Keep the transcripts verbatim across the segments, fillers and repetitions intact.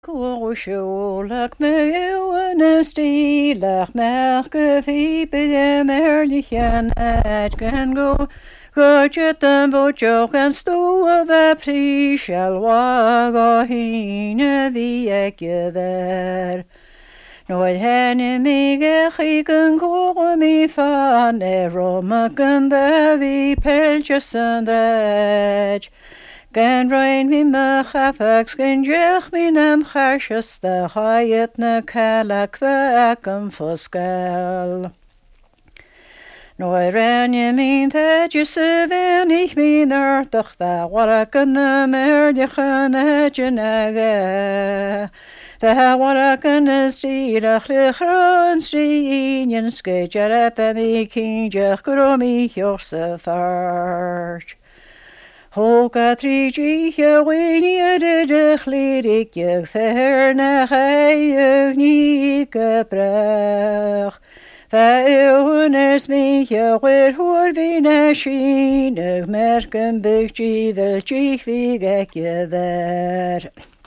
Korsjolak med øynene stilak merke fibe merlichen at kan gå Gudgeten på joken stå ved prisjal wag og hine vi ikke der. Når henne mig chicken går mi fan er romaken der vi pelchesen drej. Gan rein mi machafaks gan jech mi nam chashasta hayet na kala kwakam foskal. Noi ran je min dat je se wen ich min artig va waraken na merdichen het je nage. Va waraken is stierig de grond stien skejaret mi kindjech gromi jorse fart. Hoka trigi je winie de de glirik je verne je niet gebrach. Va eeuwnes mi je weer hoor wie na schienig merken bugji wel tjich wie gek je daar.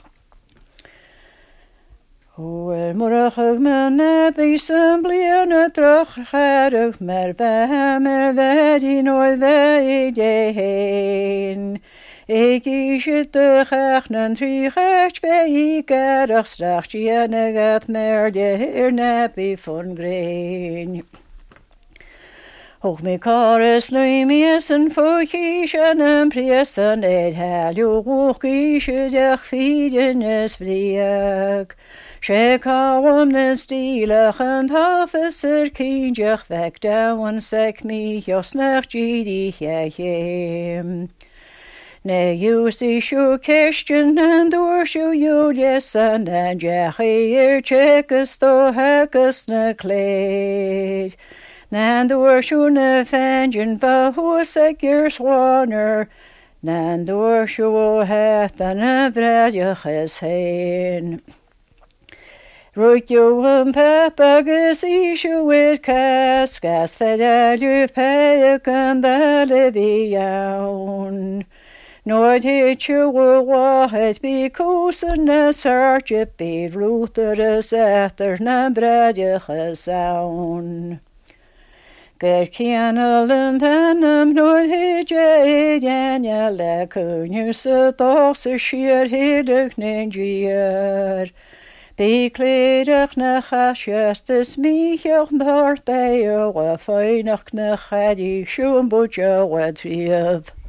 Hoe morgen men nebisen bliene terug gerig mer mer werd je nooit weet je heen. Ik is het te gechnen triegert twee kerig straks je negat mer de heer neppie van green. Hoog me kares luimies en voetjes en priesen het hel je hoogjes de fiedjes vlieg. Shek hawam den stilig en hafeser kindjech weg down sek mi jos nach gidi hem. Ne use die shoe question and door shoe you yes and and jech eer checkes to hekes ne kleed. Nan door shoe ne fangen va hosek your swanner. Nan door shoe hath an a vredjech is heen. Roik jo een pepagus isje with kaskas fedel je peken dale die jaun. Nooit het je wa het be kosen en sartje be roter zetter na bredje gezaun. Ger kianelen tenem nooit het je edjen je lekker je se toch se schier hedig ninjier. Bekledig na chasjestes michel dart eeuw, feinig na chadi schoen boetje wat vief.